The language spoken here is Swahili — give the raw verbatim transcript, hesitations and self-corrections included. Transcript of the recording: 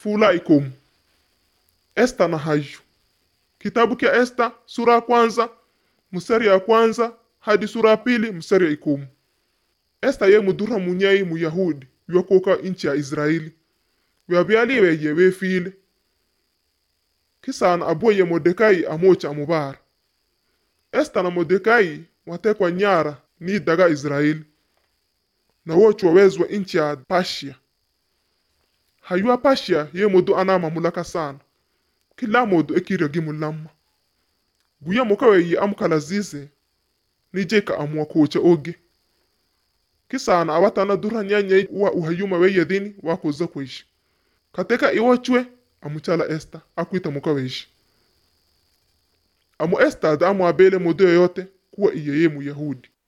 Fula ikomu. Esta na haju. Kitabu kia Esta sura ya kwanza mstari ya kwanza hadi sura ya pili mstari ya ikomu. Esta ye mudura munyai muyahudi yokoka inchi ya Israeli. Wabyaliwe ye wefile. Kisana aboye Mordekai amocha amubara. Esta na Mordekai watekwa nyara ni daga Israeli. Na wochu wawezwa inchi ya Pashia. Hayua Pashia ye modu anama mulaka sana. Kila modu ekiragi mulama. Guya mukawe ye amukalazize ni jeka amua kocha oge. Kisana awatana dura nyanya wa uhayuma weye dini wakuza kuishi. Kateka iwachwe amuchala Esta akuita mukaweshi. Amu Esta da amu abele modu yoyote kuwa iye ye Muyahudi.